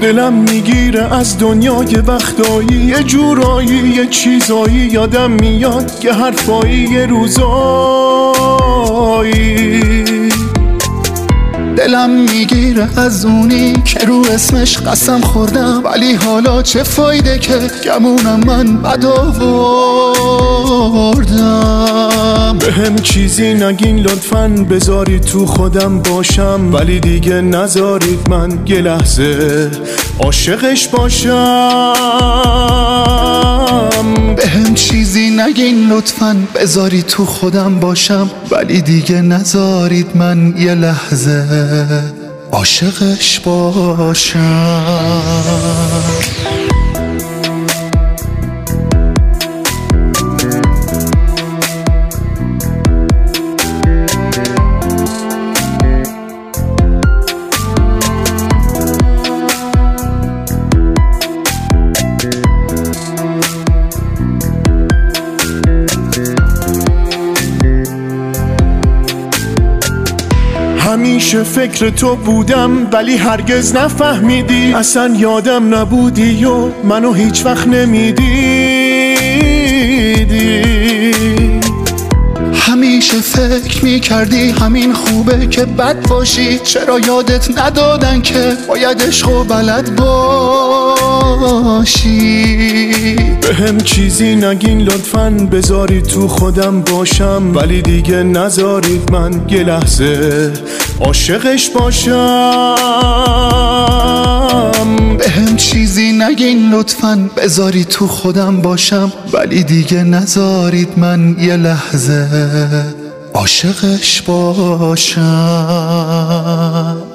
دلم میگیره از دنیای وقتایی، یه جورایی یه چیزایی یادم میاد که حرفایی یه روزایی. دلم میگیره از اونی که رو اسمش قسم خوردم، ولی حالا چه فایده که گمونم من بد آوردم. بهم چیزی نگین لطفاً، بذارید تو خودم باشم، ولی دیگه نذارید من یه لحظه عاشقش باشم. بهم چیزی نگین لطفاً، بذارید تو خودم باشم، ولی دیگه نذارید من یه لحظه عاشقش باشم. همیشه فکر تو بودم ولی هرگز نفهمیدی، اصلا یادم نبودی و منو هیچ وقت نمیدیدی. همیشه فکر میکردی همین خوبه که بد باشی، چرا یادت ندادن که باید عشق و بلد باشی. بهم چیزی نگین لطفاً، بذارید تو خودم باشم، ولی دیگه نذارید من یه لحظه عاشقش باشم. بهم چیزی نگین لطفاً، بذارید تو خودم باشم، ولی دیگه نذارید من یه لحظه عاشقش باشم.